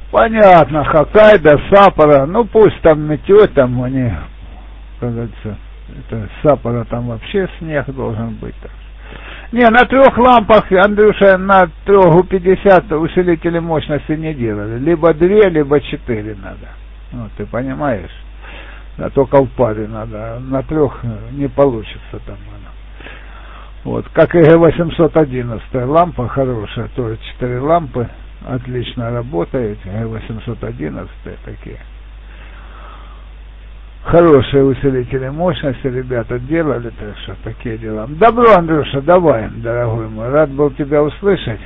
Понятно, Хоккайдо, Саппоро, ну пусть там метет, там они, как говорится, это Саппоро, там вообще снег должен быть. Так. Не, на 3 лампах, Андрюша, на 350 усилители мощности не делали. Либо 2, либо 4 надо. Ну, ты понимаешь? А только в паре надо. На 3 не получится там она. Вот, как и G811 лампа хорошая, тоже 4 лампы, отлично работает. G811 такие. Хорошие усилители мощности ребята делали, так что такие дела. Добро, Андрюша, давай, дорогой мой, рад был тебя услышать.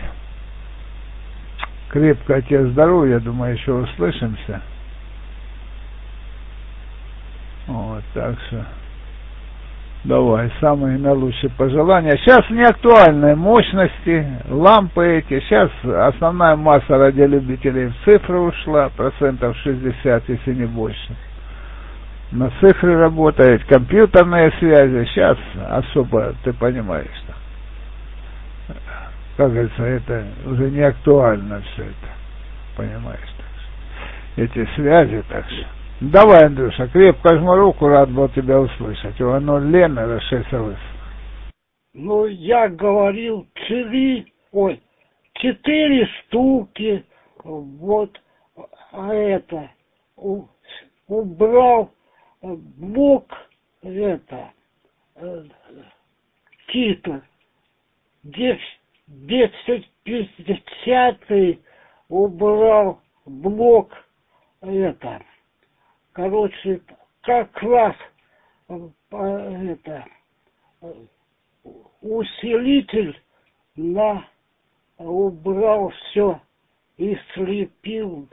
Крепкое тебе здоровья, думаю, еще услышимся. Вот, так что давай, самые наилучшие пожелания. Сейчас не актуальные мощности, лампы эти. Сейчас основная масса радиолюбителей в цифры ушла, 60%, если не больше. На цифры работает, компьютерные связи, сейчас особо, ты понимаешь, что, как говорится, это уже не актуально все это, понимаешь, так что, эти связи, так что. Давай, Андрюша, крепко жму руку, рад был тебя услышать. У оно Лена расширилась. Ну, я говорил 4 штуки, вот, а это, убрал блок, это, титр, 1050 убрал блок, это, короче, как раз, это, усилитель убрал все и слепил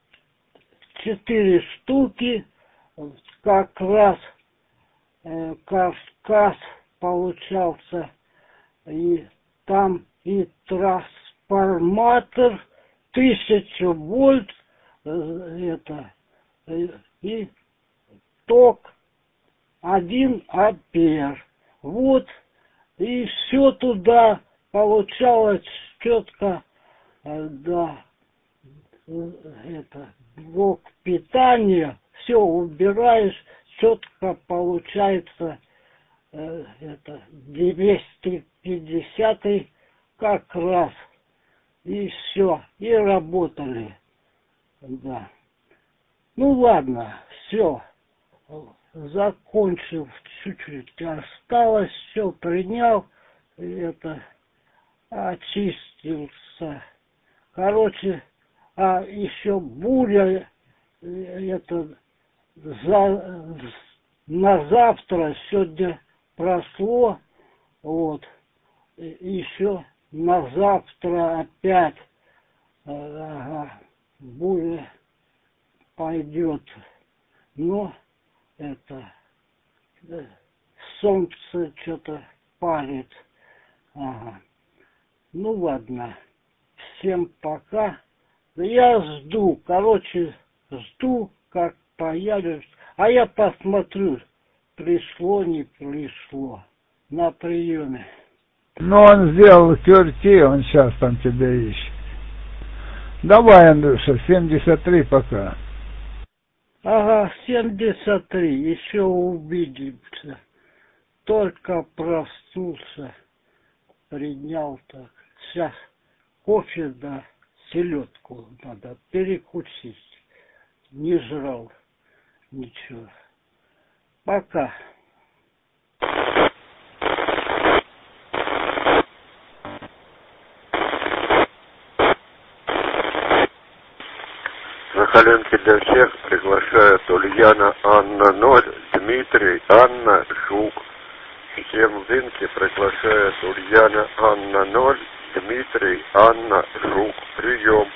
4 штуки, как раз Кавказ получался, и там и трансформатор 1000 вольт, это, и ток 1 ампер. Вот, и все туда получалось четко, да, это, блок питания, все убираешь, четко получается, это, 250 как раз, и все, и работали, да. Ну ладно, все, закончил, чуть-чуть осталось, все принял, это, очистился. Короче, еще буря, это, на завтра, сегодня прошло, вот, еще на завтра опять, буря пойдет, но это, солнце что-то палит, ага. Ну ладно, всем пока. Я жду, короче, жду, как появится. А я посмотрю, пришло, не пришло. На приеме. Ну, он сделал QRT, он сейчас там тебя ищет. Давай, Андрюша, 73 пока. Ага, 73, еще увидимся. Только проснулся, принял так. Сейчас кофе да селедку надо перекусить. Не жрал ничего. Пока. Коленки для всех приглашают Ульяна, Анна 0, Дмитрий, Анна, Жук. Всем в Дынке приглашают Ульяна, Анна 0, Дмитрий, Анна, Жук. Прием.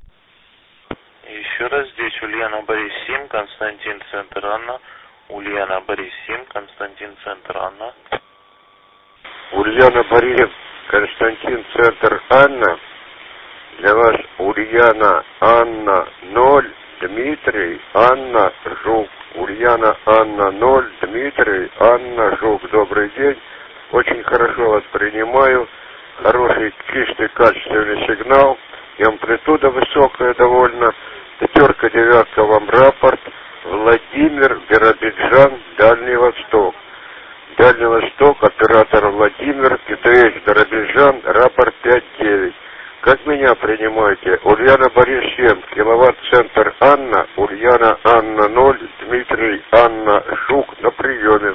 Еще раз здесь Ульяна, Борис 7, Константин, Центр, Анна. Ульяна, Борис 7, Константин, Центр, Анна. Ульяна, Борис, Константин, Центр, Анна. Для вас Ульяна, Анна 0, Дмитрий, Анна, Жук. Ульяна, Анна 0, Дмитрий, Анна, Жук. Добрый день. Очень хорошо вас принимаю. Хороший, чистый, качественный сигнал. И амплитуда высокая довольно. 5, 9 вам рапорт. Владимир, Биробиджан, Дальний Восток. Дальний Восток, оператор Владимир, КТС Биробиджан, рапорт 5-9. Как меня принимаете? Ульяна Борис 7, киловатт-центр Анна, Ульяна Анна 0, Дмитрий Анна Жук на приеме.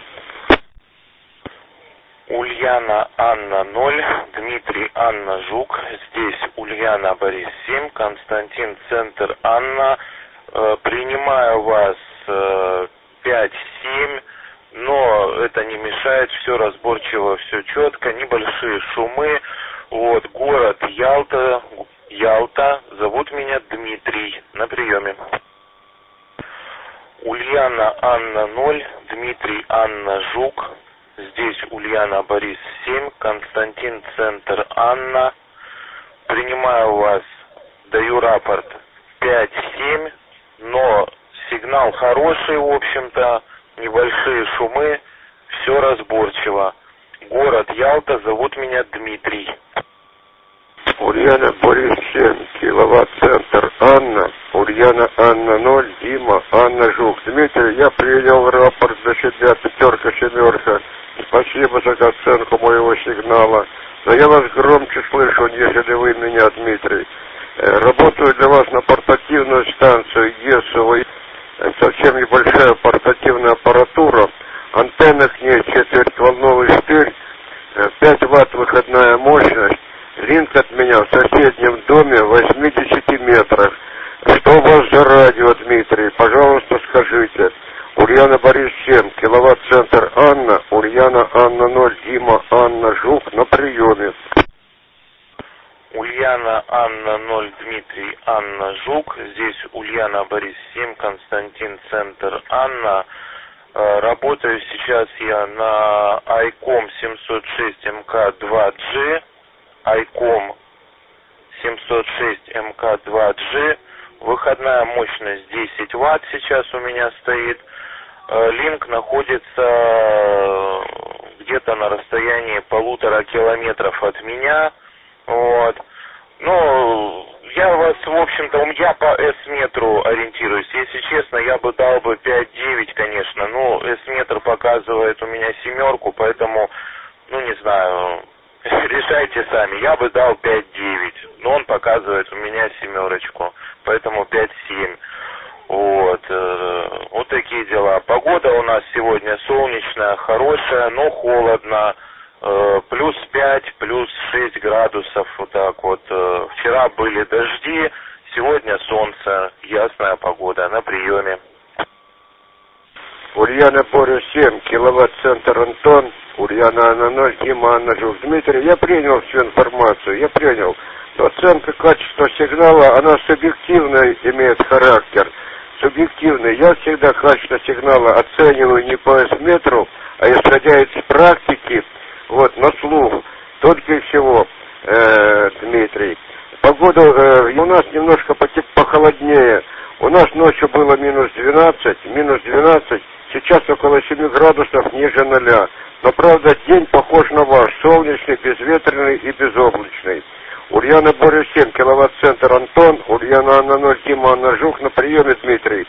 Ульяна Анна 0, Дмитрий Анна Жук, здесь Ульяна Борис 7, Константин Центр Анна, принимаю вас 5-7, но это не мешает, все разборчиво, все четко, небольшие шумы, вот, город Ялта, зовут меня Дмитрий, на приеме. Ульяна Анна 0, Дмитрий Анна Жук, здесь Ульяна Борис 7, Константин Центр Анна. Принимаю вас, даю рапорт 5-7, но сигнал хороший, в общем-то, небольшие шумы, все разборчиво. Город Ялта, зовут меня Дмитрий. Ульяна Борис 7, киловатт-центр Анна, Ульяна Анна 0, Дима Анна Жук. Дмитрий, я принял рапорт за себя, 5, 7. Спасибо за оценку моего сигнала. Но я вас громче слышу, нежели вы меня, Дмитрий. Работаю для вас на портативную станцию ЕСО. Совсем небольшая портативная аппаратура. Антенна к ней четвертьволновый штырь. 5 ватт выходная мощность. Линк от меня в соседнем доме в 80 метрах. Что у вас за радио, Дмитрий? Пожалуйста, скажите. Ульяна Борис 7, киловатт-центр Анна, Ульяна Анна 0, Дима Анна Жук на приеме. Ульяна Анна 0, Дмитрий Анна Жук, здесь Ульяна Борис 7, Константин Центр Анна. Работаю сейчас я на ICOM 706 МК2G, ICOM 706 МК2G, выходная мощность 10 Вт сейчас у меня стоит. Линк находится где-то на расстоянии 1,5 километров от меня. Вот. Ну, я вас, в общем-то, я по S-метру ориентируюсь. Если честно, я бы дал бы 5-9, конечно. Ну, S-метр показывает у меня 7, поэтому, ну, не знаю, решайте сами. Я бы дал 5-9, но он показывает у меня 7, поэтому 5-7. Вот, вот такие дела. Погода у нас сегодня солнечная, хорошая, но холодно. Плюс 5, плюс 6 градусов, вот так вот. Вчера были дожди, сегодня солнце, ясная погода, на приеме. Ульяна Борис 7, киловатт-центр Антон, Ульяна Анна 0, Дима Анна Жук. Дмитрий, я принял всю информацию, я принял. Но оценка качества сигнала, она субъективно имеет характер. Субъективный. Я всегда качество сигнала оцениваю не по S-метру, а исходя из практики, вот, на слух. Только и всего, Дмитрий. Погода у нас немножко похолоднее. У нас ночью было минус 12, сейчас около 7 градусов ниже 0. Но, правда, день похож на ваш, солнечный, безветренный и безоблачный. Ульяна Борис 7, киловатт-центр Антон, Ульяна Анна 0, Дима Анна Жук на приеме, Дмитрий.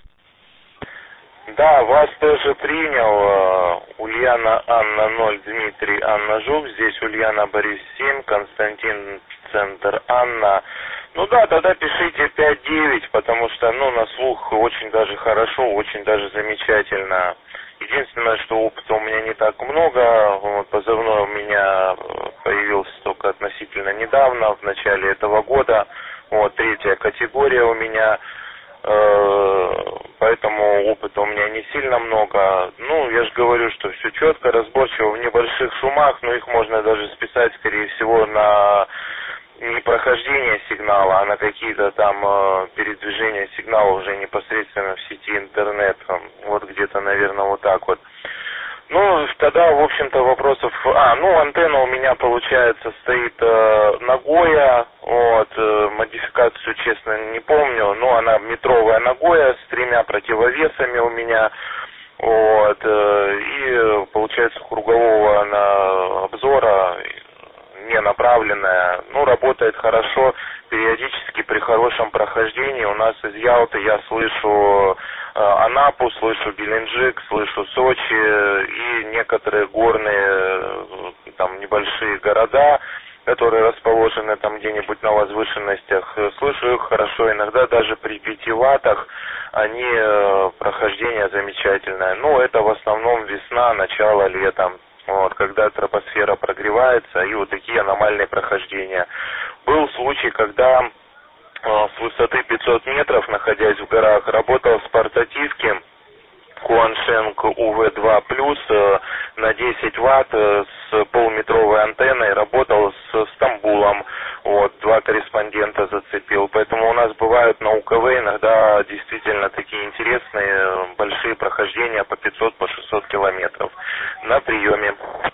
Да, вас тоже принял. Ульяна Анна 0, Дмитрий Анна Жук, здесь Ульяна Борис 7, Константин Центр Анна. Ну да, тогда пишите 5-9, потому что, ну, на слух очень даже хорошо, очень даже замечательно. Единственное, что опыта у меня не так много, вот, позывной у меня появился только относительно недавно, в начале этого года, вот, 3-я категория у меня, поэтому опыта у меня не сильно много. Ну, я же говорю, что все четко, разборчиво, в небольших шумах, но их можно даже списать, скорее всего, на не прохождение сигнала, а на какие-то там передвижения сигнала уже непосредственно в сети интернет, вот где-то, наверное, вот так вот. Ну, тогда, в общем-то, вопросов... антенна у меня, получается, стоит Нагоя, вот, модификацию, честно, не помню, но она метровая Нагоя с 3 противовесами у меня, вот, и, получается, кругового она обзора, не направленная, ну, работает хорошо, периодически при хорошем прохождении у нас из Ялты я слышу Анапу, слышу Геленджик, слышу Сочи и некоторые горные там небольшие города, которые расположены там где-нибудь на возвышенностях. Слышу их хорошо, иногда даже при 5 ваттах прохождение замечательное. Ну, это в основном весна, начало лета. Вот, когда тропосфера прогревается, и вот такие аномальные прохождения. Был случай, когда с высоты 500 метров, находясь в горах, работал с портативки Куаншенг УВ-2+, на 10 ватт с полуметровой антенной, работал с Стамбулом, вот, 2 корреспондента зацепил. Поэтому у нас бывают на УКВ иногда действительно такие интересные большие прохождения по 500, по 600 километров на приеме.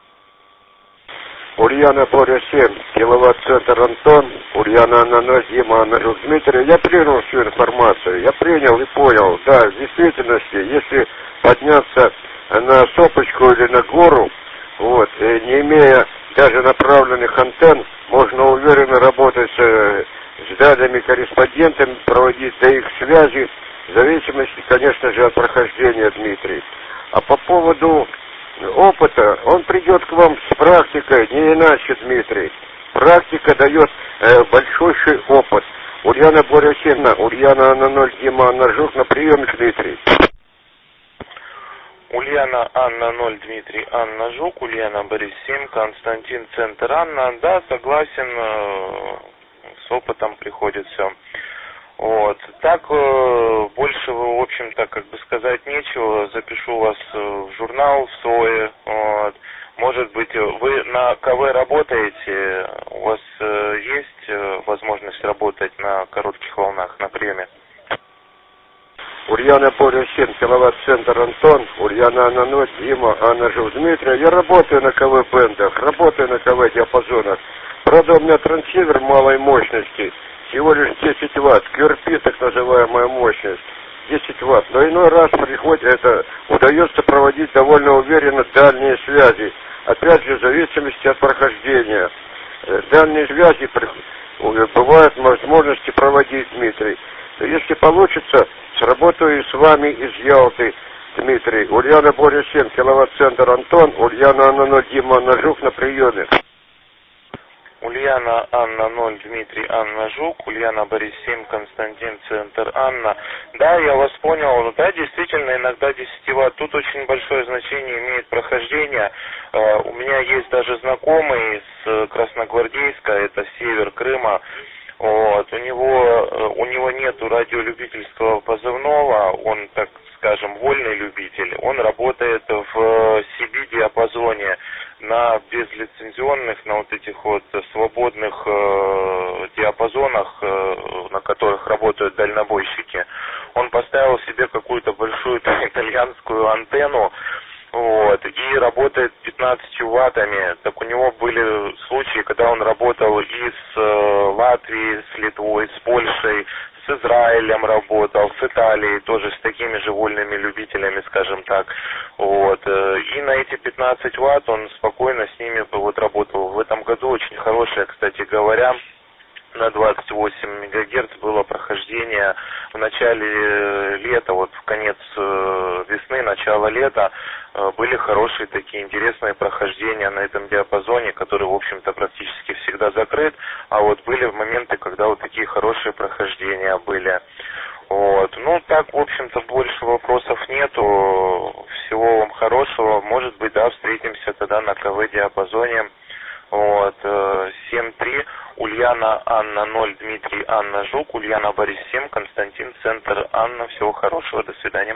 Ульяна Боря 7, киловатт-центр Антон, Ульяна Анна 0, Дима Анна Жук Дмитрий. Я принял всю информацию, я принял и понял. Да, в действительности, если подняться на сопочку или на гору, вот, не имея даже направленных антенн, можно уверенно работать с данными корреспондентами, проводить до их связи, в зависимости, конечно же, от прохождения, Дмитрий. А по поводу опыта, он придет к вам с практикой, не иначе, Дмитрий. Практика дает большущий опыт. Ульяна Боря 7, Ульяна Анна 0, Дима Анна Жук на приеме, Дмитрий. Ульяна Анна 0, Дмитрий Анна Жук, Ульяна Борис 7, Константин Центр Анна. Да, согласен, с опытом приходит все. Вот. Так, больше, в общем-то, как бы сказать нечего. Запишу вас в журнал, в СОЭ. Вот. Может быть, вы на КВ работаете? У вас есть возможность работать на коротких волнах, на приеме? Ульяна Боря 7, киловатт-центр Антон, Ульяна Анна 0, Дима Анна Жук Дмитрий. Я работаю на КВ-бендах, работаю на КВ-диапазонах. Правда, у меня трансивер малой мощности. Всего лишь 10 ватт, QRP, так называемая мощность, 10 ватт. Но иной раз удается проводить довольно уверенно дальние связи. Опять же, в зависимости от прохождения. Дальние связи бывают возможности проводить, Дмитрий. Если получится, сработаю и с вами из Ялты, Дмитрий. Ульяна Боря 7, киловатт-центр Антон, Ульяна Анна 0, Дима Анна Жук на приеме. Ульяна Анна 0, Дмитрий Анна Жук, Ульяна Борис 7, Константин Центр Анна. Да, я вас понял. Да, действительно, иногда 10 ватт. Тут очень большое значение имеет прохождение. У меня есть даже знакомый с Красногвардейска, это север Крыма. Вот, у него нету радиолюбительского позывного, он, так скажем, вольный любитель. Он работает в CB-диапазоне на безлицензионных, на вот этих вот свободных диапазонах, на которых работают дальнобойщики. Он поставил себе какую-то большую итальянскую антенну, вот, и работает 15 ваттами. Так у него были случаи, когда он работал и с Латвией, с Литвой, с Польшей, с Израилем работал, с Италией, тоже с такими же вольными любителями, скажем так. Вот. И на эти 15 ватт он спокойно с ними вот работал. В этом году очень хорошая, кстати говоря, на 28 мегагерц было прохождение в начале лета, вот в конец весны, начало лета, были хорошие такие интересные прохождения на этом диапазоне, который, в общем-то, практически всегда закрыт, а вот были моменты, когда вот такие хорошие прохождения были. Вот. Ну, так, в общем-то, больше вопросов нету. Всего вам хорошего. Может быть, да, встретимся тогда на КВ-диапазоне. Вот, 7-3, Ульяна Анна 0, Дмитрий Анна Жук, Ульяна Борис 7, Константин Центр Анна. Всего хорошего, до свидания.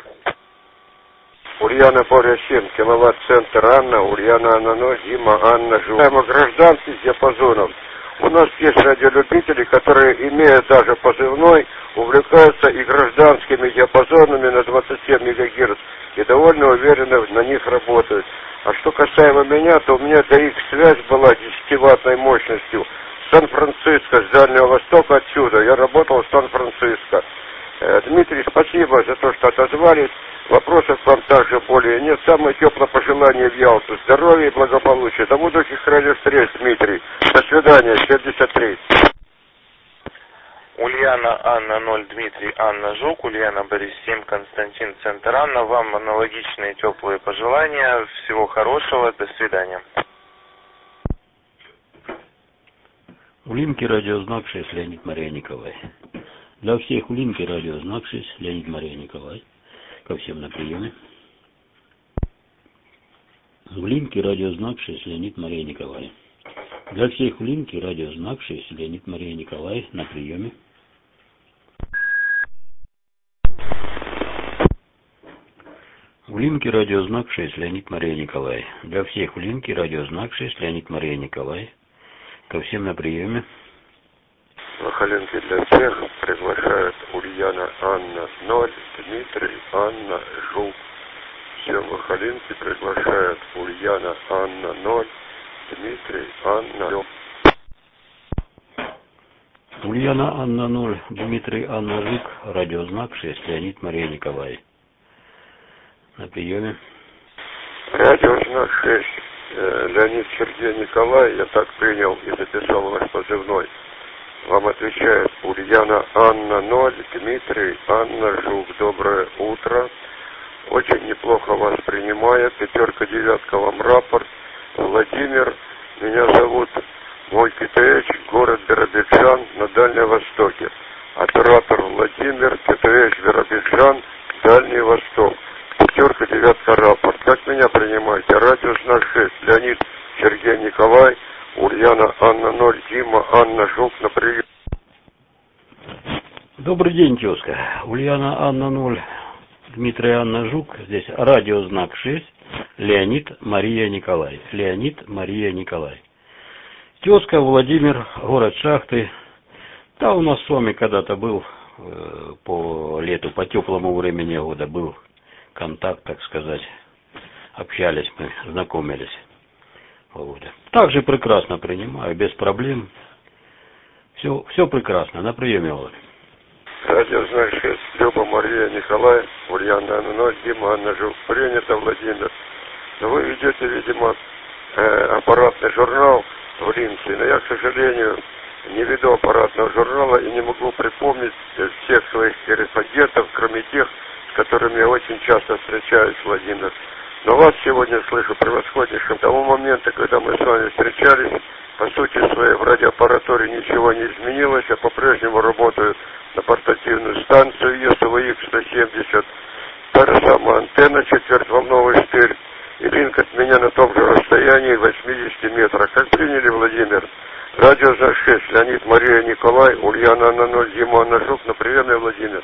Ульяна Боря 7, киловатт-центр Анна, Ульяна Анна 0, Дима Анна Жук. Гражданских диапазонов. У нас есть радиолюбители, которые, имея даже позывной, увлекаются и гражданскими диапазонами на 27 МГц и довольно уверенно на них работают. А что касаемо меня, то у меня DX-связь была 10-ваттной мощностью. Сан-Франциско, с Дальнего Востока отсюда. Я работал в Сан-Франциско. Дмитрий, спасибо за то, что отозвались. Вопросов к вам также более нет. Самые теплые пожелания в Ялту. Здоровья и благополучия. До будущих радиовстреч, Дмитрий. До свидания. 73. Ульяна Анна 0, Дмитрий Анна Жук, Ульяна Борис 7, Константин Центр Анна. Вам аналогичные теплые пожелания. Всего хорошего. До свидания. Улимки, радиознак 6, Леонид Мария Николай. Для всех Улимки, радиознак 6, Леонид Мария Николай. Ко всем на приеме. Улимки, радиознак 6, Леонид Мария Николай. Для всех Улимки, радиознак 6, Леонид Мария Николай на приеме. Улимки, радиознак 6, Леонид Мария Николай. Для всех Улимки, радиознак 6, Леонид Мария Николай. Ко всем на приеме. Махаленки для всех приглашают Ульяна Анна 0, Дмитрий Анна Жук. Все Махаленки приглашают Ульяна Анна 0, Дмитрий Анна Жук. Ульяна Анна 0, Дмитрий Анна Жук, радиознак 6, Леонид Мария Николай. На приеме. Радиознак 6, Леонид Сергей Николай, я так принял и записал ваш позывной. Вам отвечает Ульяна Анна 0, Дмитрий Анна Жук. Доброе утро. Очень неплохо вас принимает. 5-9 вам рапорт. Владимир, меня зовут мой КТХ, город Биробиджан на Дальнем Востоке. Оператор Владимир, КТХ Биробиджан, Дальний Восток. 5-9 рапорт. Как меня принимаете? Радиознак 6, Леонид Сергей Николай, Ульяна Анна 0, Дима Анна Жук на прием. Добрый день, тезка. Ульяна Анна 0, Дмитрий Анна Жук. Здесь радиознак 6, Леонид Мария Николай. Леонид Мария Николай. Тезка, Владимир, город Шахты. Да, у нас с вами когда-то был по лету, по теплому времени года был контакт, так сказать. Общались мы, знакомились. Володя. Также прекрасно принимаю, без проблем. Все прекрасно. На приеме, Володя. Радиознак 6, Люба Мария Николай, Ульяна Анна 0, Дима Анна Жук. Принято, Владимир. Вы ведете, видимо, аппаратный журнал в Линце, но я, к сожалению, не веду аппаратного журнала и не могу припомнить всех своих корреспондентов, кроме тех, с которыми я очень часто встречаюсь, Владимир. Но вас сегодня слышу превосходнейшим. К тому моменту, когда мы с вами встречались, по сути своей в радиоаппаратуре ничего не изменилось. Я по-прежнему работаю на портативную станцию ЕСВХ-170. Та же самая антенна, четвертьволновый штырь. И линк от меня на том же расстоянии 80 метров. Как приняли, Владимир? Радиознак 6, Леонид Мария Николай, Ульяна Анна 0, Дима Анна Жук. На приеме, Владимир.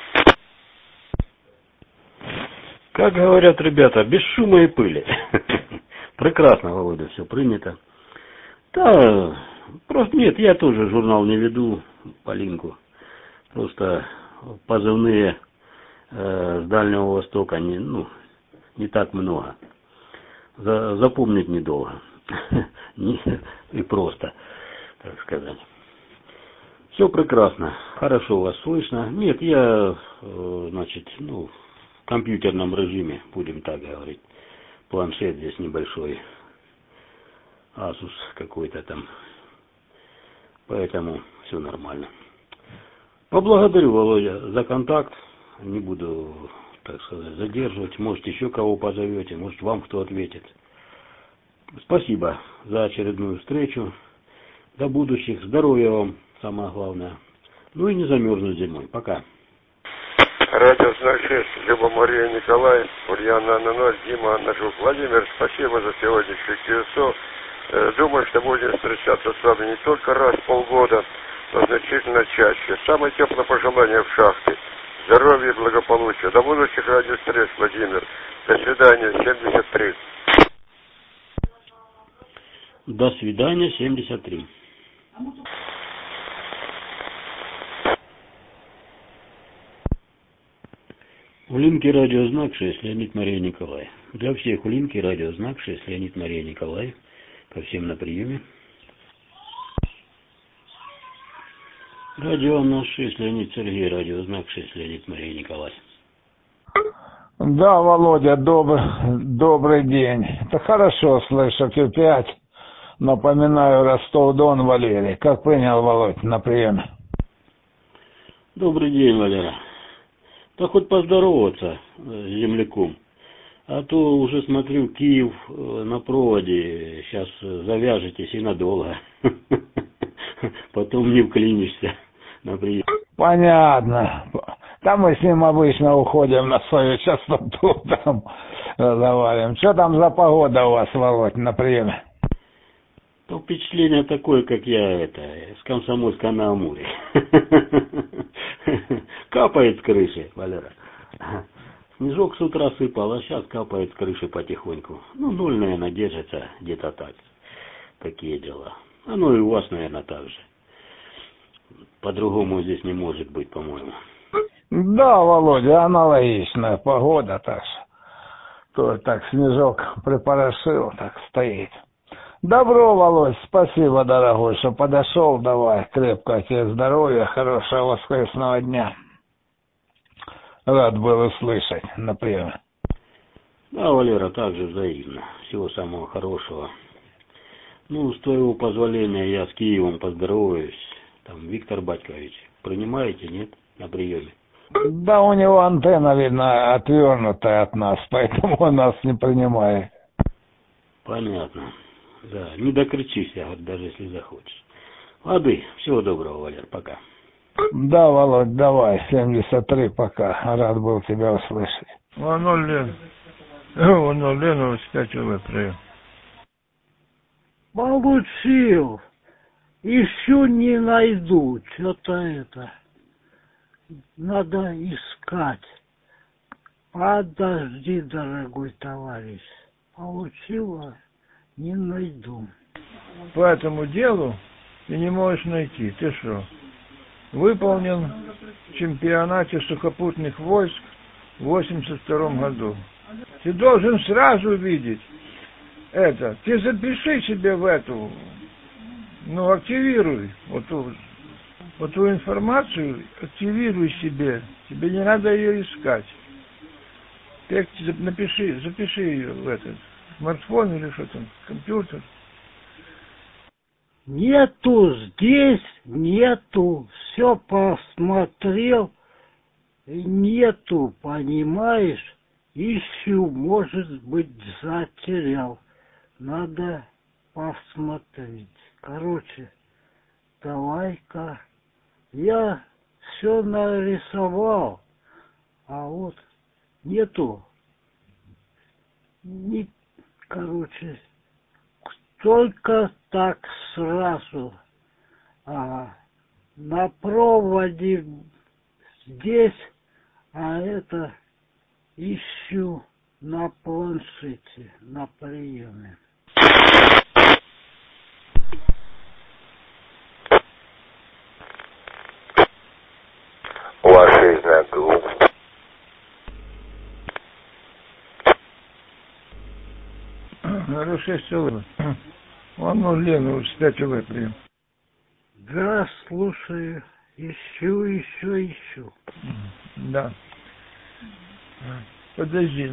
Как говорят ребята, без шума и пыли. Прекрасно, Володя, все принято. Да, просто нет, я тоже журнал не веду по линку. Просто позывные с Дальнего Востока не так много. Запомнить недолго. И просто, так сказать. Все прекрасно, хорошо вас слышно. Нет, я, значит, в компьютерном режиме, будем так говорить. Планшет здесь небольшой. Asus какой-то там. Поэтому все нормально. Поблагодарю, Володя, за контакт. Не буду, так сказать, задерживать. Может, еще кого позовете, может, вам кто ответит. Спасибо за очередную встречу. До будущих. Здоровья вам, самое главное. Ну и не замерзнуть зимой. Пока. Радиознак 6, Люба Мария Николай, Ульяна Анна 0, Дима Анна Жук. Владимир, спасибо за сегодняшний QSO. Думаю, что будем встречаться с вами не только раз в полгода, но значительно чаще. Самое теплое пожелание в шахте. Здоровья и благополучия. До будущих радиовстреч, Владимир. До свидания, 73. До свидания, 73. Улимки, радиознак 6, Леонид Мария Николай. Для всех Улимки, радиознак 6, Леонид Мария Николай. Ко всем на приеме. Радио Анна 6, Леонид Сергей, радиознак 6, Леонид Мария Николай. Да, Володя, добрый день. Это хорошо слышу, Q5. Напоминаю, Ростов-Дон, Валерий. Как принял, Володь, на приеме? Добрый день, Валера. Да хоть поздороваться с земляком. А то уже смотрю, Киев на проводе. Сейчас завяжетесь и надолго. Потом не вклинишься на прием. Понятно. Там мы с ним обычно уходим на свою частоту, там разговариваем. Что там за погода у вас, Володь, на приеме? То впечатление такое, как я с Комсомольска на Амуре. Капает с крыши, Валера. Снежок с утра сыпал, а сейчас капает с крыши потихоньку. Ну, 0, наверное, держится где-то так. Такие дела. Оно и у вас, наверное, так же. По-другому здесь не может быть, по-моему. Да, Володя, аналогичная погода, так что. То так снежок припорошил, так стоит. Добро, Володь, спасибо, дорогой, что подошел. Давай, крепкого тебе здоровья, хорошего воскресного дня. Рад был услышать на приеме. Да, Валера, также взаимно. Всего самого хорошего. Ну, с твоего позволения я с Киевом поздороваюсь. Там, Виктор Батькович, принимаете, нет, на приеме? Да, у него антенна, видно, отвернутая от нас, поэтому он нас не принимает. Понятно. Да, не докричишься, даже если захочешь. Лады, всего доброго, Валер, пока. Да, Володь, давай, 73 пока. Рад был тебя услышать. Он Лену скачивает прием. Получил. Еще не найду. Что-то это. Надо искать. Подожди, дорогой товарищ. Получила, не найду. По этому делу ты не можешь найти. Ты что? Выполнен в чемпионате сухопутных войск в 82 году. Ты должен сразу видеть это. Ты запиши себе в эту, активируй эту информацию, активируй себе. Тебе не надо ее искать. Ты запиши ее в этот смартфон или что там, компьютер. Нету здесь, нету. Все посмотрел, нету, понимаешь? Ищу, может быть, затерял. Надо посмотреть. Короче, давай-ка. Я все нарисовал, а вот нету. Короче, только так сразу. На проводе здесь, а это ищу на планшете, на приеме. Ваши знакомые. Хорошо, все. Он Лену скачивает прием. Да, слушаю. Ищу. Да. Подожди,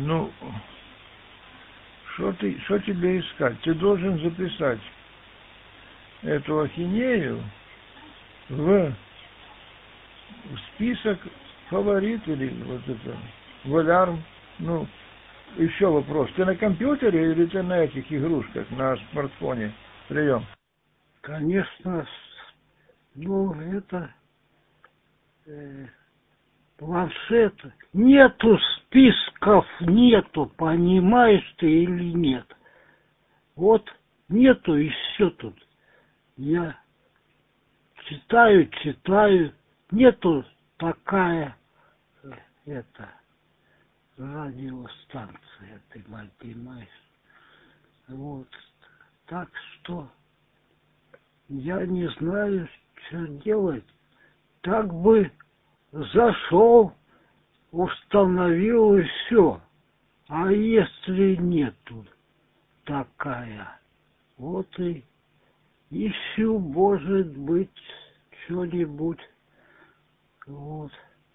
что тебе искать? Ты должен записать эту ахинею в список фаворит или вот это, в алярм. Еще вопрос. Ты на компьютере или ты на этих игрушках, на смартфоне? Прием. Конечно, это планшет. Нету списков, нету, понимаешь ты или нет. Вот нету и все тут. Я читаю, нету такая радиостанция, ты понимаешь. Вот. Так что я не знаю, что делать. Так бы зашел, установил и все. А если нету такая, вот и ищу, может быть, что-нибудь. Вот.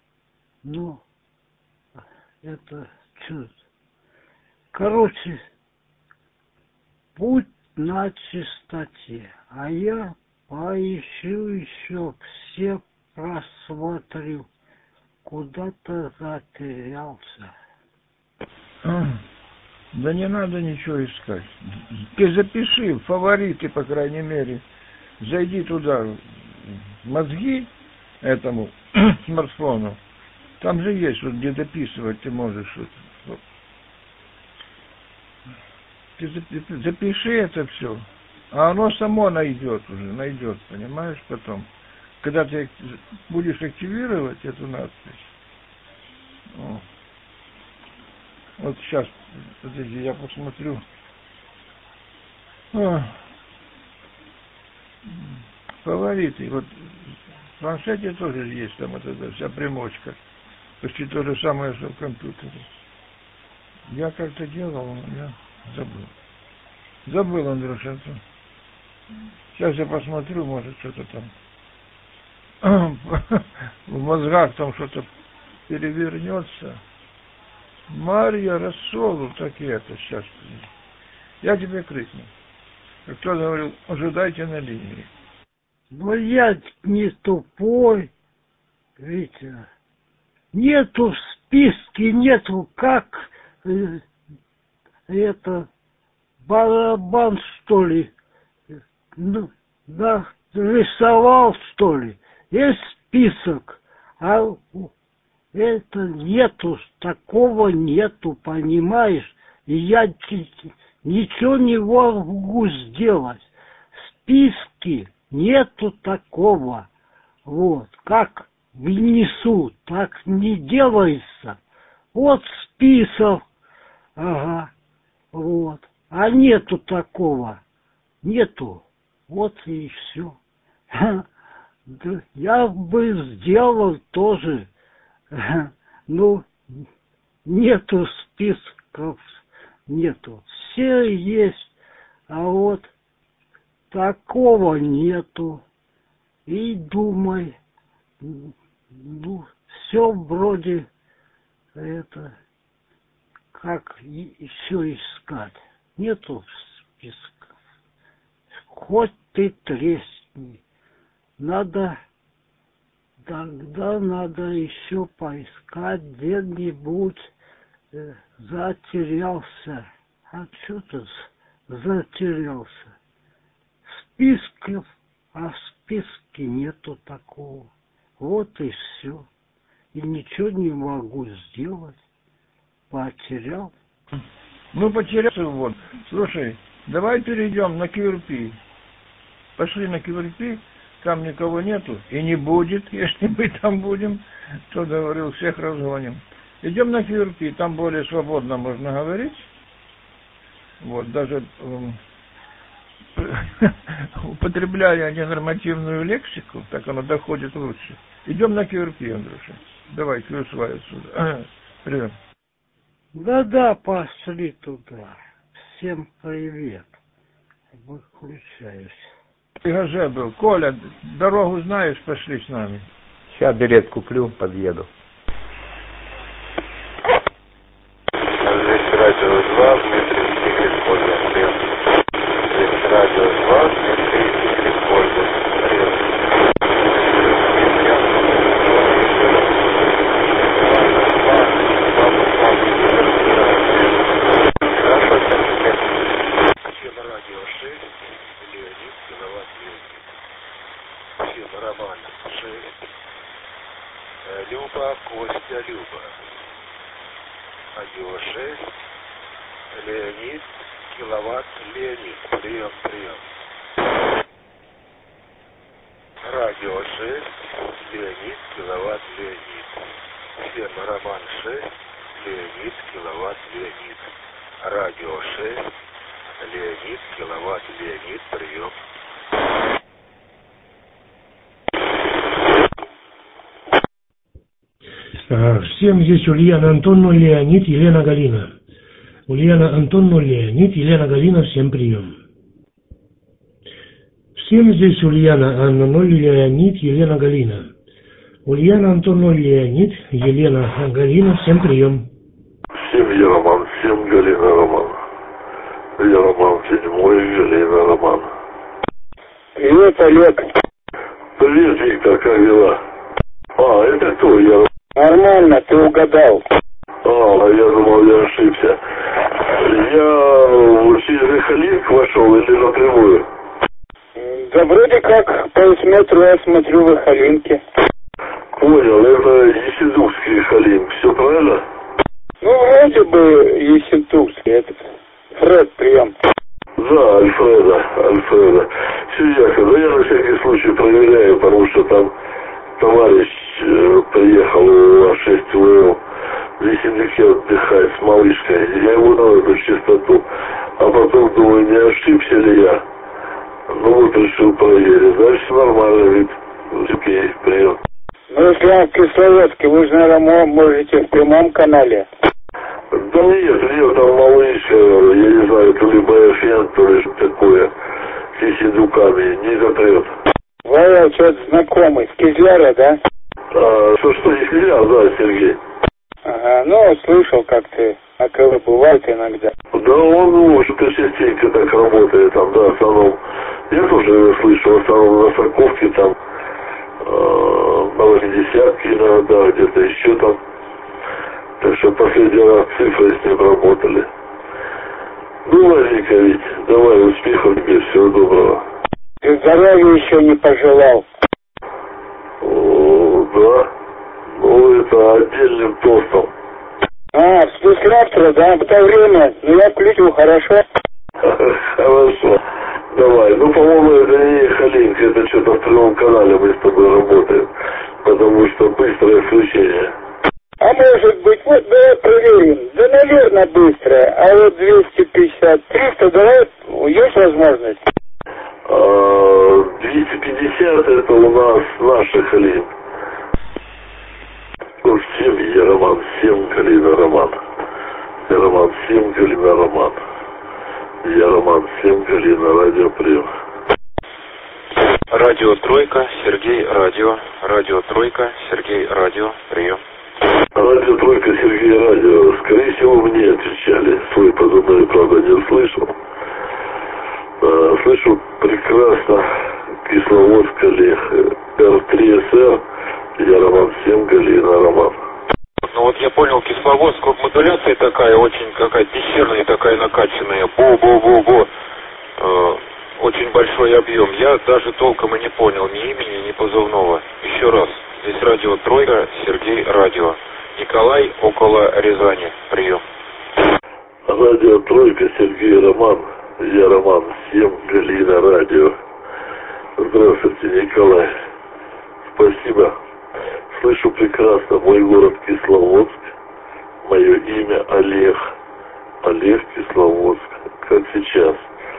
Это что? Короче, будь на чистоте, а я поищу еще все рассмотрю, куда-то затерялся. Да не надо ничего искать. Ты запиши в фавориты, по крайней мере. Зайди туда, в мозги этому смартфону. Там же есть, вот, где дописывать ты можешь. Вот. Ты запиши это все. А оно само найдет, понимаешь, потом. Когда ты будешь активировать эту надпись. Вот сейчас, подожди, я посмотрю. Фавориты. Вот в планшете тоже есть там эта вся примочка. Почти то же самое, что в компьютере. Я как-то делал, но я забыл. Забыл, Андрюша. Сейчас я посмотрю, может, что-то там в мозгах там что-то перевернется. Марья Рассолу, так и это сейчас. Я тебе крикну. Как кто говорил, ожидайте на линии. Но я не тупой, ведь нету в списке, нету как это барабан, что ли, да, рисовал, что ли. Есть список, а это нету, такого нету, понимаешь? И я ничего не могу сделать. Списки нету такого. Вот, как внесу, так не делается. Вот список, ага, вот. А нету такого, нету. Вот и все. Я бы сделал тоже. Ну, нету списков, нету. Все есть, а вот такого нету. И думай, ну, все вроде это, как еще искать. Нету списков. Хоть ты тресни. Надо, тогда надо еще поискать где-нибудь. Затерялся. А что ты затерялся? Списков, а в списке нету такого. Вот и все. И ничего не могу сделать. Потерял. Ну, потерялся вот. Слушай, давай перейдем на QRP. Пошли на QRP, там никого нету и не будет. Если мы там будем, то, говорил, всех разгоним. Идем на QRP, там более свободно можно говорить. Вот, даже употребляя ненормативную лексику, так оно доходит лучше. Идем на QRP, Андрюша. Давай, QSY отсюда. Привет. Да-да, пошли туда. Всем привет. Выключаюсь. ГЖ был. Коля, дорогу знаешь, пошли с нами. Сейчас билет куплю, подъеду. Здесь радио 2, Дмитрий Игорь Ольга, привет. Здесь радио 2, Дмитрий Игорь Ольга, привет. Радио 6, Леонид, Виноват Леонид. Фирма Роман 6. Люба, Костя, Люба. Радио 6, Леонид, Киловатт, Леонид. Прием, прием. Радио 6, Леонид, Киловатт, Леонид. Фирма Роман 6, Леонид, Киловатт, Леонид. Радио 6, Леонид, Киловатт, Леонид. Прием. Всем здесь Ульяна Антонну, Леонид, Елена Галина. Ульяна Антонну, Леонид, Елена Галина, всем прием. Всем здесь Ульяна Анна 0, Леонид, Елена Галина. Ульяна Антонну, Леонид, Елена Галина, всем прием. Всем я Роман, всем Галина Роман. Я Роман 7, Галина Роман. Привет, Олег. Привет, Виктор, как дела? А, это кто? Я... Нормально, ты угадал. А, я думал, я ошибся. Я через Халинг вошел или напрямую? Да вроде как по метру я смотрю в Халинке. Понял, это Ессентукский Халинг, все правильно? Ну, вроде бы Ессентукский, это Фред, прием. Да, Альфреда. Все ясно. Да я на всякий случай проверяю, потому что там товарищ приехал у А6УЛ в Ессентуке отдыхать с малышкой. Я ему дал эту частоту. А потом думаю, не ошибся ли я. Ну вот решил проверить. Дальше нормально, ведь окей, прием. Ну, если он в Кисловодске, вы же, наверное, можете в прямом канале. Да нет, там малышка, я не знаю, то ли БФН, то ли что такое, с Ессентуками, не запрет. Вы что-то знакомый, с Кизляра, да? Что, из Кизляра, да, Сергей. Ага, ну, слышал, как ты на КВ бывает иногда. Да он, что-то частенько так работает там, да, в основном. Я тоже слышу, в основном на Сорковке там, на 80-ке иногда, где-то еще там. Так что последний раз цифры с ним работали. Ну, ладненько ведь, давай, успехов тебе, всего доброго. Ты здоровья еще не пожелал. О, да. Ну, это отдельным тостом. А, в смысле завтра, да, в это время. Ну, я включу, хорошо? Хорошо. Давай. Ну, по-моему, это не Халинг, это что-то в прямом канале мы с тобой работаем. Потому что быстрое включение. А может быть, вот давай проверим. Да, наверное, быстрое. А вот 250-300, давай, есть возможность? 250 это у нас наши Халин. 7, я Роман, 7, Галина, Роман. Я Роман, 7, Галина, Роман. Я Роман, 7, Галина, радиоприем. Радио Тройка, Сергей, радио. Радио Тройка, Сергей, радио, прием. Радио Тройка, Сергей, радио. Скорее всего, мне отвечали. Свой позывной, правда, не услышал. Слышу прекрасно. Кисловодск, Олег. Р3СР. Я Роман, 7, Галина, Роман. Ну вот я понял, Кисловодск, вот модуляция такая, очень какая-то пещерная, такая накачанная. Бо-бо-бо-бо. Очень большой объем. Я даже толком и не понял ни имени, ни позывного. Еще раз. Здесь радио Тройка, Сергей, радио. Николай, около Рязани. Прием. Радио Тройка, Сергей, Роман. Я Роман, 7, Галина, радио. Здравствуйте, Николай. Спасибо. Слышу прекрасно. Мой город Кисловодск. Мое имя Олег. Олег, Кисловодск. Как сейчас.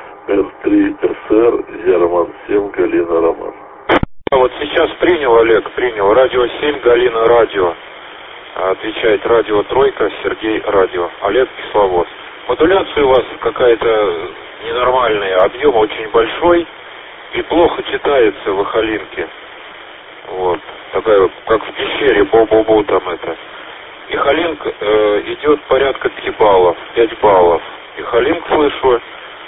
Р3СР. Я Роман, 7, Галина, Роман. Вот сейчас принял, Олег, принял. Радио 7, Галина, радио. Отвечает радио Тройка, Сергей, радио. Олег, Кисловодск. Модуляция у вас какая-то ненормальная, объем очень большой и плохо читается в Халинке. Вот. Такая, как в пещере, бо-бо-бо там это. И Халинк идет порядка 5 баллов, 5 баллов. И Халинк слышу.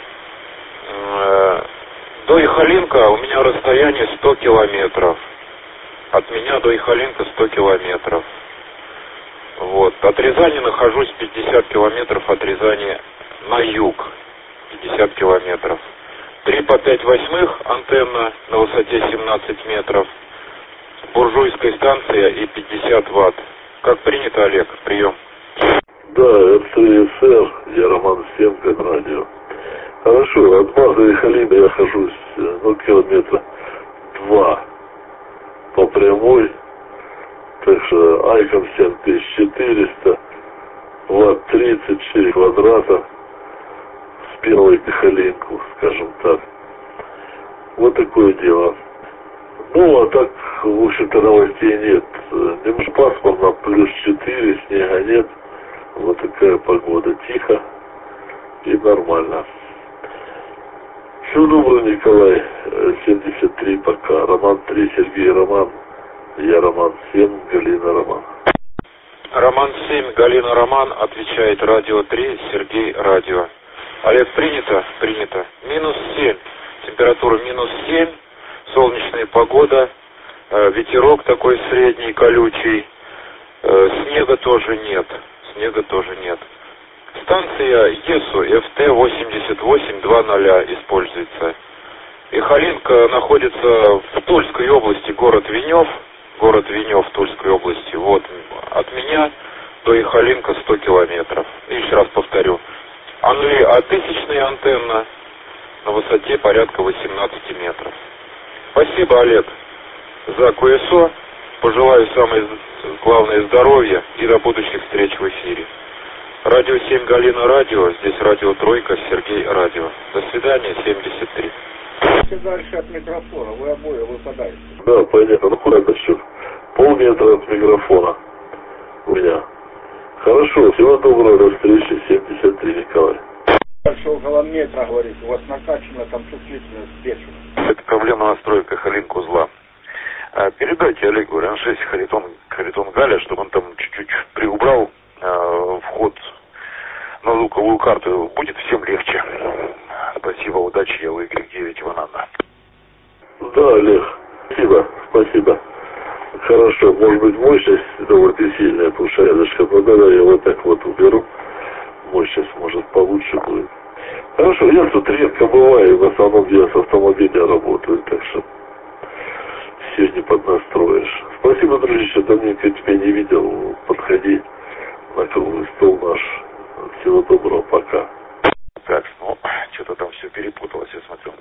До Ихалинка у меня расстояние 100 километров. От меня до Ихалинка 100 километров. Вот. От Рязани нахожусь 50 километров от Рязани на юг. 50 километров. 3 по 5 восьмых антенна на высоте 17 метров. Буржуйская станция и 50 ватт. Как принято, Олег? Прием. Да, РЦСР, я Роман, 7, как радио. Хорошо, от базы Халина я хожусь, километра 2 по прямой. Так что Айкон 7400, ватт 34 квадрата с первой Халинку, скажем так. Вот такое дело. Ну, а так, в общем-то, новостей нет. Немножко пасмурно, плюс 4, снега нет. Вот такая погода, тихо и нормально. Всего доброго, Николай. 73 пока. Роман 3, Сергей, Роман. Я Роман 7, Галина, Роман. Роман 7, Галина, Роман. Отвечает радио 3, Сергей, радио. Олег, принято? Принято. -7. Температура -7. Солнечная погода. ветерок такой средний, колючий. Снега тоже нет. Станция ЕСУ ФТ-8820 используется. Ихалинка находится в Тульской области, город Венев, Тульской области. Вот, от меня до Ихалинка 100 километров. И еще раз повторю, тысячная антенна на высоте порядка 18 метров. Спасибо, Олег, за КСО. Пожелаю самое главное здоровья и до будущих встреч в эфире. Радио 7 Галина Радио, здесь Радио Тройка, Сергей Радио. До свидания, 73. Дальше от микрофона, вы обои выпадаете. Да, понятно, куда-то еще. Полметра от микрофона у меня. Хорошо, всего доброго, до встречи, 73, Николай. Дальше около метра, говорит, у вас накачано, там чувствительность бешеная. Это проблема настройка Халинка узла. Передайте Олегу РН6 Харитон Галя, чтобы он там чуть-чуть приубрал вход на звуковую карту. Будет всем легче. Спасибо, удачи, я Y9 Иван Анна. Да, Олег, спасибо. Хорошо, может быть мощность довольно сильная, потому что рядышком, но тогда я вот так вот уберу. Мощность может получше будет. Хорошо, я тут редко бываю, в основном я с автомобиля работаю, так что все не поднастроишь. Спасибо, дружище, давненько тебя не видел, подходи на круглый стол наш. Всего доброго, пока. Так, что-то там все перепуталось, я смотрю.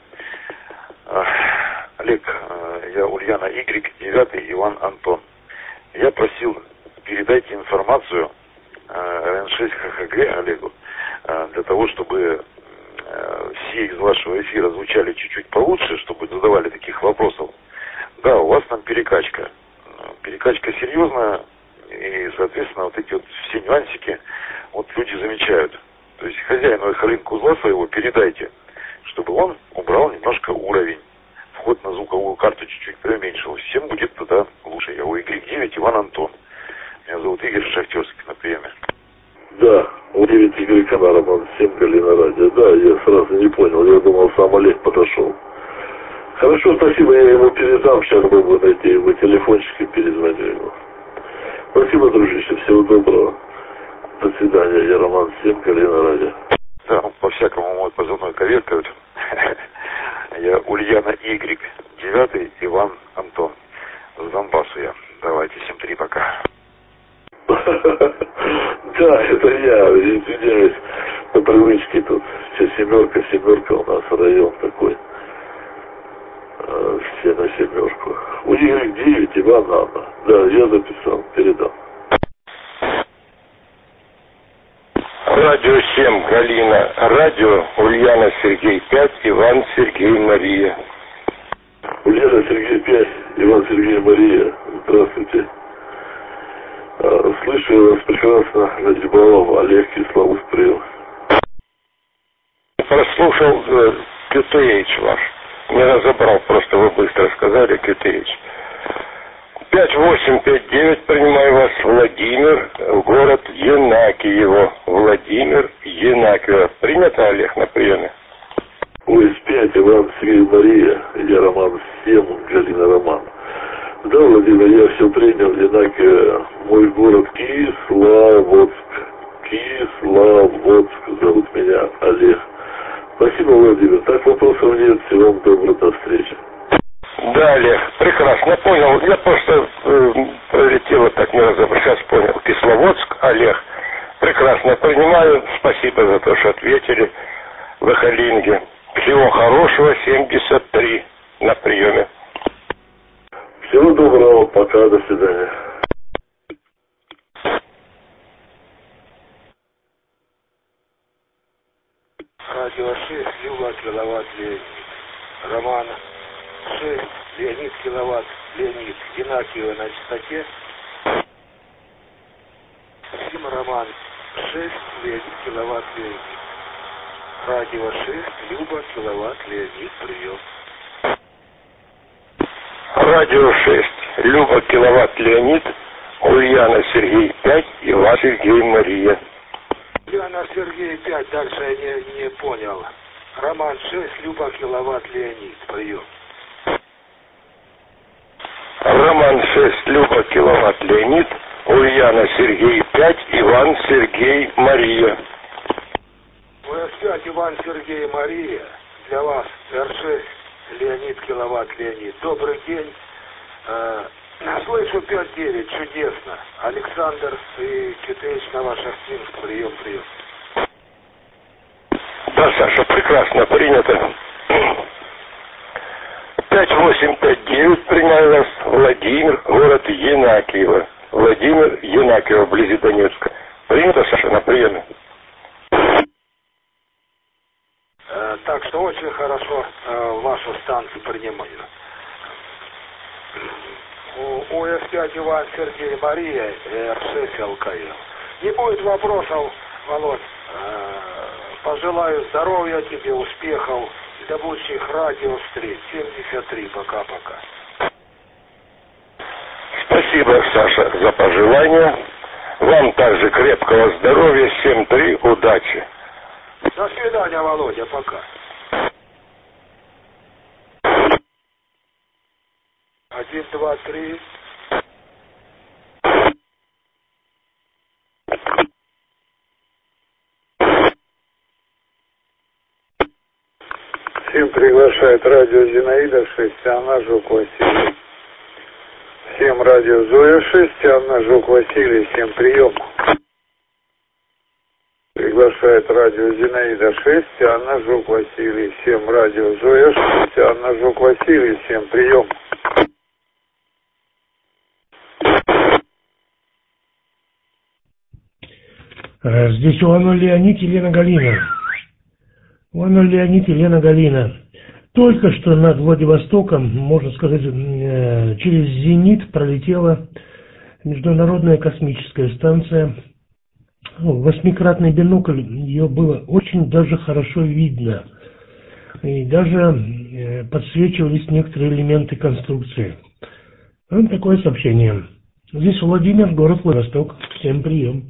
Олег, я Ульяна Y, 9 Иван Антон. Я просил, передайте информацию РН6 ХХГ Олегу, для того, чтобы все из вашего эфира звучали чуть-чуть получше, чтобы задавали таких вопросов. Да, у вас там перекачка. Перекачка серьезная, и, соответственно, вот эти вот все нюансики вот люди замечают. То есть хозяину Халинка узла своего передайте, чтобы он убрал немножко уровень. Вход на звуковую карту чуть-чуть преуменьшил. Всем будет тогда лучше. Я Y9 Иван Антон. Меня зовут Игорь Шахтерский на приеме. Да, Y канал Роман 7 Галина Радио. Да, я сразу не понял. Я думал, сам Олег подошел. Хорошо, спасибо, я ему передам. Сейчас могу найти его телефончик и перезвоню ему. Спасибо, дружище, всего доброго. До свидания, я Роман 7 Галина Радио. Да, по-всякому мой позывной коверкают. Я Ульяна Y, 9 Иван Антон. С Донбассу я. Давайте, 7-3, пока. Да, это я, извиняюсь, по привычке тут. Сейчас семерка у нас район такой. Все на семерку. У Y9 Иван Анна. Да, я записал, передам. Радио 7 Галина Радио, Ульяна Сергей 5, Иван Сергей Мария. Ульяна Сергей 5, Иван Сергей Мария. Здравствуйте. Слышу я вас прекрасно, Надибалов Олег Кисловус прием. Прослушал QTH ваш. Не разобрал, просто вы быстро сказали QTH. 5859, принимаю вас, Владимир, город Янакиево. Владимир Янакиево. Принято, Олег, на приеме? ОС-5, Иван Сергей Мария, я Роман 7, Галина Роман. Да, Владимир, я все принял, Янакиево. Мой город Кисловодск, зовут меня Олег. Спасибо, Владимир. Так вопросов нет, всего вам доброго, до встречи. Да, Олег, прекрасно, понял. Я просто пролетел, так не разобрал. Сейчас понял. Кисловодск, Олег. Прекрасно принимаю. Спасибо за то, что ответили в Халинге. Всего хорошего, 73 на приеме. Всего доброго, пока, до свидания. Радио 6, Люба, киловатт, Роман 6, Леонид, киловатт, Леонид, Янакиево на частоте. Дима, Роман 6, Леонид, киловатт, Леонид. Радио 6, Люба, киловатт, Леонид, прием. Радио 6, Люба, киловатт, Леонид, Ульяна Сергей 5, Иван Сергей Мария. Ульяна Сергей 5, дальше я не понял. Роман 6, Люба, киловатт, Леонид, прием. РР-6 Люба киловатт Леонид, Ульяна Сергей 5, Иван Сергей Мария. УС-5 Иван Сергей Мария, для вас Р6 Леонид киловатт Леонид. Добрый день. Слышу 5-9, чудесно. Александр и Китеич на ваш Ахтинск, прием. Да, Саша, прекрасно принято. 5859, принимаю вас, Владимир, город Янакиево. Владимир Янакиево, вблизи Донецка. Принято, Саша, на приеме. Так что очень хорошо вашу станцию принимаю. УС-5 Иван Сергей Мария, Р6 ЛКЛ. Не будет вопросов, Володь. Пожелаю здоровья тебе, успехов, до будущих радиовстреч. 73, пока-пока. Спасибо, Саша, за пожелания. Вам также крепкого здоровья, 7-3, удачи. До свидания, Володя, пока. 1, 2, 3. Всем приглашает радио Зинаида 6, Анна Жук Василий. Всем радио Зоя 6, Анна Жук Василий, всем прием. Приглашает радио Зинаида 6, Анна Жук Василий. Всем радио Зоя 6, Анна Жук Василий, всем прием. Здесь Уано Леонид, Елена Галина. Уано Леонид, Елена Галина. Только что над Владивостоком, можно сказать, через зенит пролетела Международная космическая станция. Восьмикратный бинокль, ее было очень даже хорошо видно. И даже подсвечивались некоторые элементы конструкции. Вот такое сообщение. Здесь Владимир, город Владивосток. Всем прием.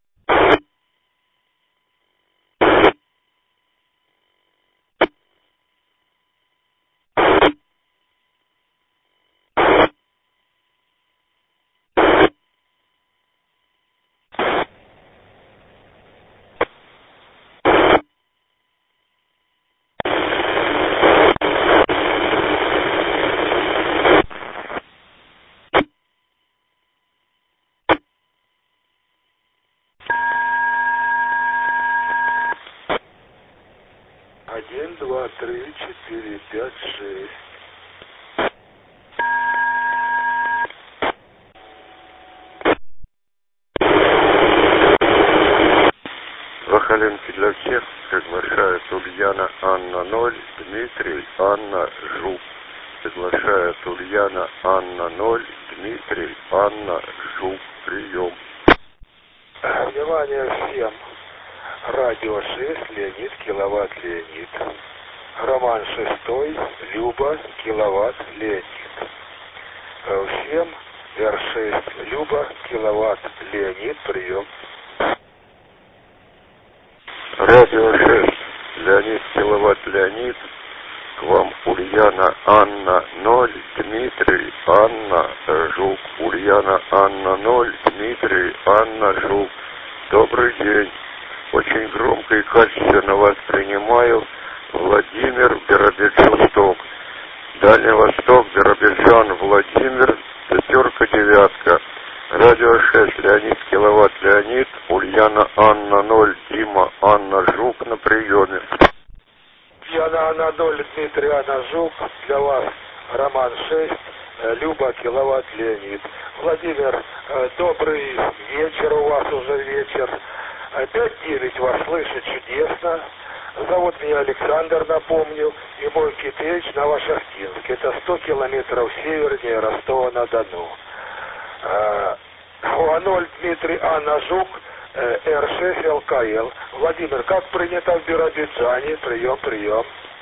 Вахаленки для всех приглашает Ульяна Анна 0, Дмитрий Анна Жук. Приглашает Ульяна Анна 0, Дмитрий Анна Жук. Прием. Внимание всем. Радио 6, Леонид, киловатт Леонид. Роман 6, Люба, киловатт Леонид. Всем Р6, Люба, киловатт Леонид, прием. Радио 6, Леонид, киловатт Леонид. К вам Ульяна Анна 0, Дмитрий Анна Жук. Ульяна Анна 0, Дмитрий Анна Жук. Добрый день. Очень громко и качественно вас принимаю. Владимир, Биробиджан-Восток. Дальний Восток, Биробиджан, Владимир, 5-9. Радио 6, Леонид, киловатт Леонид. Ульяна Анна 0, Дима Анна Жук на приеме. Ульяна Анна 0, Дмитрий Анна Жук. Для вас Роман 6, Люба, киловатт Леонид. Владимир, добрый вечер, у вас уже вечер. 5-9 вас слышит чудесно. Зовут меня Александр, напомню, и мой Китеич Новошахтинск. Это 100 километров севернее Ростова-на-Дону. УА-0 Дмитрий Анна Жук, Р6 ЛКЛ. Владимир, как принято в Биробиджане? Прием.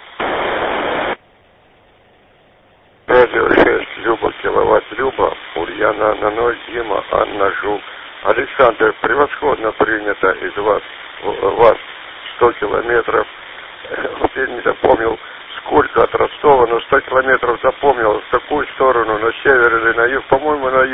Радио 6, Люба, киловатт Люба. Ульяна Анна 0, Дима Анна Жук. Александр, превосходно принято из вас 100 километров. Теперь не запомнил, сколько от Ростова, но 100 километров запомнил. В какую сторону, на север или на юг? По-моему, на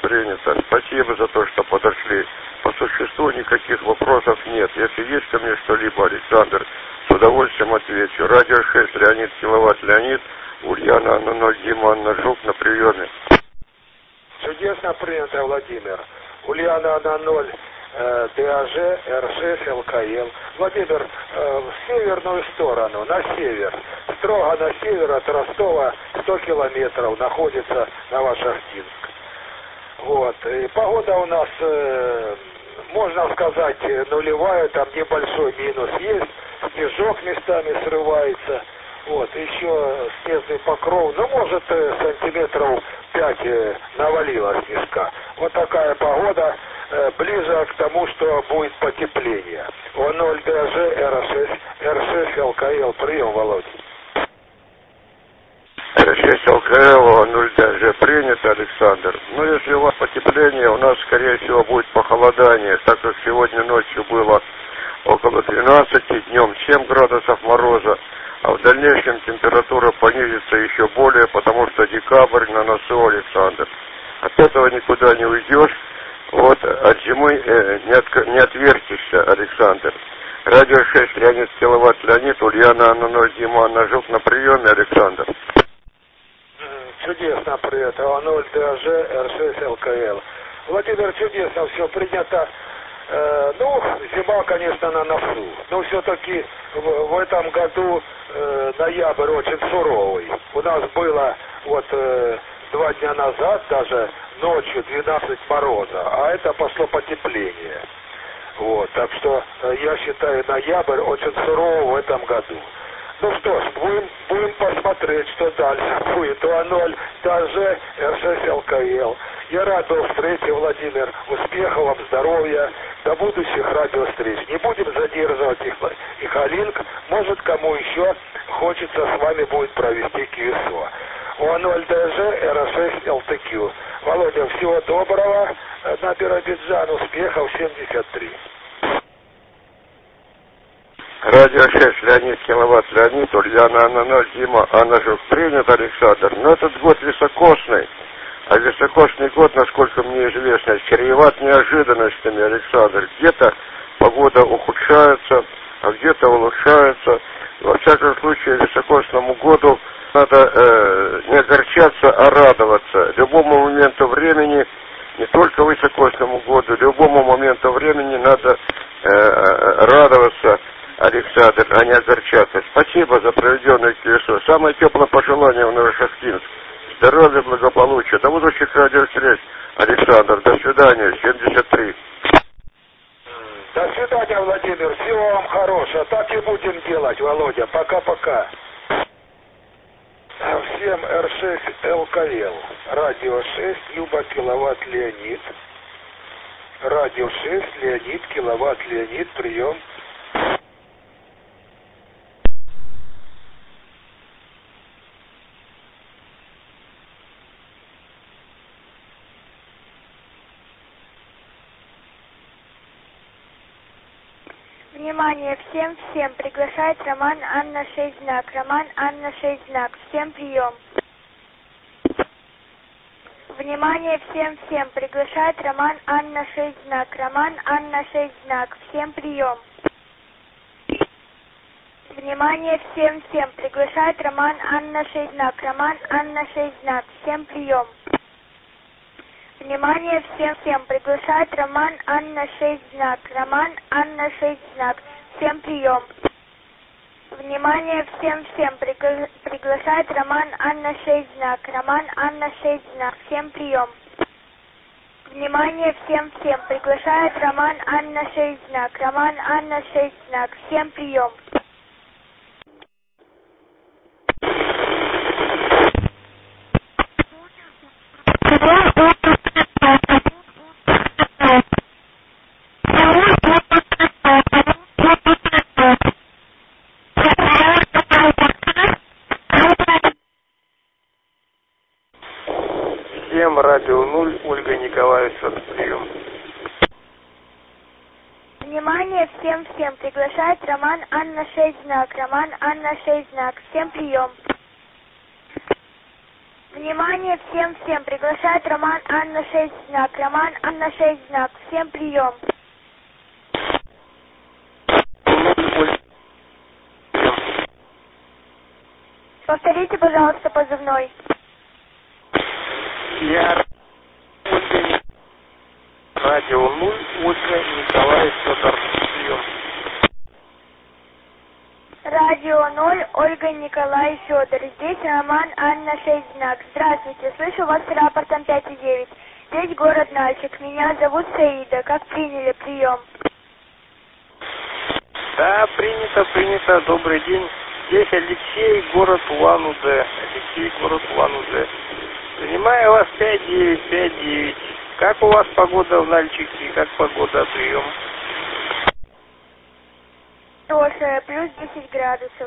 принято. Спасибо за то, что подошли. По существу никаких вопросов нет. Если есть ко мне что-либо, Александр, с удовольствием отвечу. Радио 6, Леонид, киловатт Леонид, Ульяна, Анна 0, Дима, Анна Жук на приеме. Чудесно принято, Владимир. Ульяна, Анна 0, ДАЖ, Р6, ЛКЛ. Владимир, в северную сторону, на север. Строго на север от Ростова 100 километров находится Новошахтинск. Вот. И погода у нас, можно сказать, нулевая, там небольшой минус есть. Снежок местами срывается. Вот. Еще снежный покров, ну, может, сантиметров 5 навалило снежка. Вот такая погода. Ближе к тому, что будет потепление. О0 ДЖ, Р6 ЛКЛ. Прием, Володя. Р6 ЛКЛ, О0 ДЖ принято, Александр. Ну, если у вас потепление, у нас, скорее всего, будет похолодание, так как сегодня ночью было около 12, днем 7 градусов мороза, а в дальнейшем температура понизится еще более, потому что декабрь на носу, Александр. От этого никуда не уйдешь. Вот, от зимы не отвертишься, Александр. Радио 6, Леонид, киловатт Леонид, Ульяна, Анна 0, Дима, Анна Жук на приеме, Александр. Чудесно принято. О0 ДАЖ, Р6 ЛКЛ. Владимир, чудесно все принято. Ну, зима, конечно, на носу. Но все-таки в этом году ноябрь очень суровый. У нас было вот 2 дня назад даже ночью 12 мороза, а это пошло потепление. Вот, так что я считаю ноябрь очень суровый в этом году. Ну что ж, будем посмотреть, что дальше будет. О0, ДАЖ, Р6 ЛКЛ. Я рад был встрече, Владимир. Успехов вам, здоровья. До будущих радиовстреч. Не будем задерживать их линк. Может, кому еще хочется с вами будет провести КСО. О0 ДЖ, Р6 ЛТК. Володя, всего доброго. На Биробиджан успехов 73. Радио 6, Леонид, киловатт Леонид, Ульяна, Анна 0, Дима, Анна Жук принят, Александр. Но этот год високосный. А високосный год, насколько мне известно, чреват неожиданностями, Александр. Где-то погода ухудшается, а где-то улучшается. Во всяком случае, високосному году надо не огорчаться, а радоваться. Любому моменту времени, не только высокосному году, любому моменту времени надо радоваться, Александр, а не огорчаться. Спасибо за проведенное КСО. Самое теплое пожелание в Новошахтинск. Здоровья, благополучия. До будущих радиовстреч, Александр. До свидания. 73. До свидания, Владимир. Всего вам хорошего. Так и будем делать, Володя. Пока-пока. Всем Р6 ЛКЛ. Радио 6, Люба, киловатт Леонид. Радио 6, Леонид, киловатт Леонид. Прием. Внимание, всем, приглашает Роман, Анна 6 знак. Роман, Анна 6 знак. Всем прием. Внимание, всем, приглашает Роман, Анна 6 знак. Роман, Анна 6 знак. Всем прием. Внимание, всем, приглашает Роман, Анна 6 знак. Роман, Анна 6 знак. Всем прием. Внимание, всем, приглашает Роман, Анна 6 знак. Роман, Анна 6 знак. Всем прием. Внимание, всем, приглашает Роман, Анна 6 знак. Роман, Анна 6 знак. Всем прием. Внимание, всем, приглашает Роман, Анна 6 знак. Роман, Анна 6 знак. Всем прием. Радио 0, Ольга Николаевна, прием. Внимание, всем, приглашает Роман, Анна 6 знак. Роман, Анна 6 знак. Всем прием. Внимание всем, приглашает Роман Анна 6 знак. Роман Анна 6 знак. Всем прием. Повторите, пожалуйста, позывной. Я радио 0, Ольга, Николай, Федор. Прием. Радио 0, Ольга, Николай, Федор. Здесь Роман Анна 6 знак. Здравствуйте, слышу вас с рапортом 5,9. Здесь город Нальчик. Меня зовут Саида. Как приняли прием? Да, принято. Добрый день. Здесь Алексей, город Улан-Удэ. Принимаю вас 5,9. Как у вас погода в Нальчике? Как погода, прием? Хорошая, плюс 10 градусов.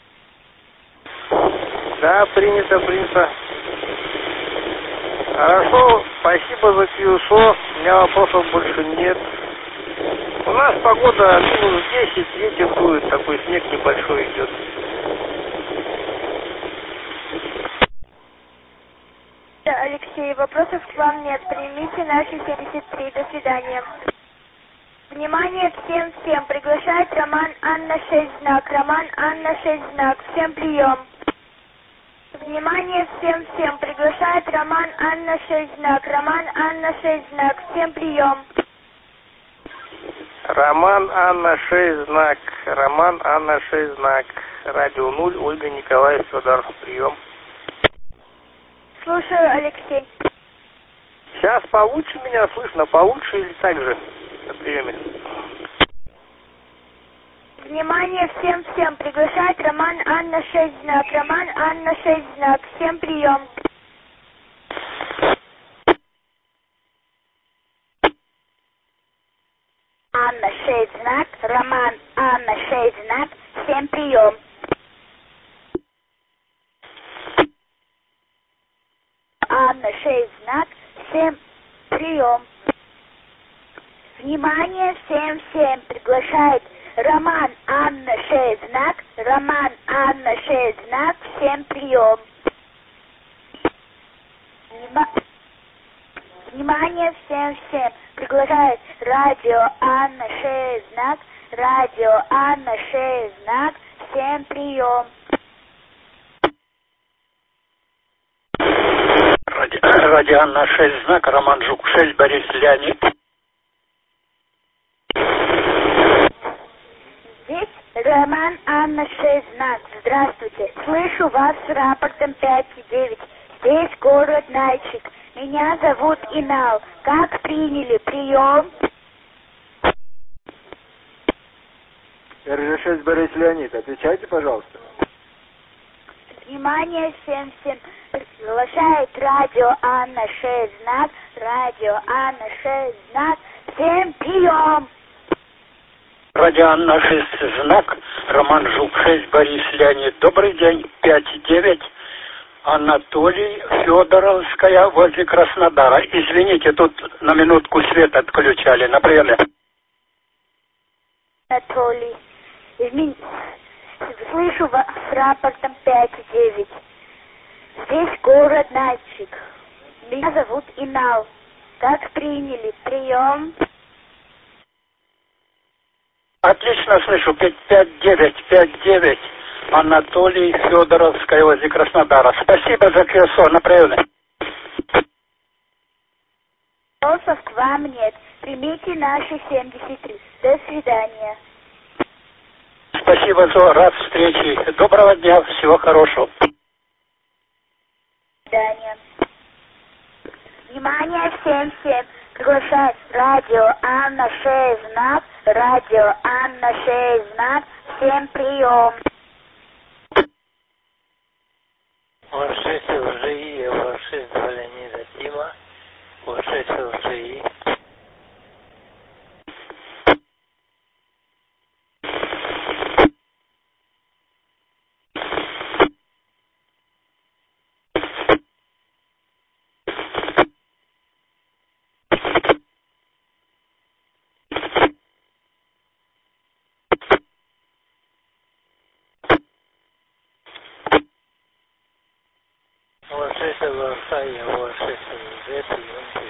Да, принято. Хорошо, спасибо за QSO. У меня вопросов больше нет. У нас погода минус 10, ветер дует, такой снег небольшой идет. Алексей, вопросов к вам нет. Примите наши 73. До свидания. Внимание всем, приглашает Роман Анна 6 знак. Роман Анна 6 знак. Всем прием. Внимание всем, приглашает Роман Анна 6 знак. Роман Анна 6 знак. Всем прием. Роман Анна 6 знак. Радио 0, Ольга, Николай, Федор. Прием. Слушаю, Алексей. Сейчас получше меня слышно, получше или так же на приеме? Внимание всем, приглашает Роман Анна 6 знак. Роман Анна 6 знак. Всем прием. Анна 6 знак. Роман Анна 6 знак. Всем прием. Анна 6 знак. Всем прием. Внимание всем, приглашает Роман Анна 6 знак. Роман Анна 6 знак. Всем прием. Внимание всем, приглашает радио Анна 6 знак. Радио Анна 6 знак. Всем прием. Радио Анна 6 знак. Роман Жук 6, Борис Леонид. Здесь Роман Анна 6 знак. Здравствуйте. Слышу вас с рапортом 5,9. Здесь город Нальчик. Меня зовут Инал. Как приняли прием? РЖ-6 Борис Леонид. Отвечайте, пожалуйста. Внимание всем. Приглашает радио Анна 6 знак. Радио Анна 6 знак. Всем прием. Радио Анна 6 знак. Роман Жук 6, Борис Леонид. Добрый день. 5,9. Анатолий, Федоровская, возле Краснодара. Извините, тут на минутку свет отключали. На приеме. Анатолий. Слышу вас с рапортом 5,9. Здесь город Нальчик. Меня зовут Инал. Как приняли прием? Отлично слышу. 5,9. Анатолий, Федоровская, возле Краснодара. Спасибо за QSO. На приеме. Вопросов к вам нет. Примите наши 73. До свидания. Спасибо, Зо. Рад встрече. Доброго дня. Всего хорошего. До свидания. Внимание всем. Приглашает радио Анна 6 знак. Радио Анна 6 знак. Всем прием. УР-6 ЛЖИ, УР-6 2 Леонида Тима, УР-6 ЛЖИ. 6 Лоса, я 6 Лзет,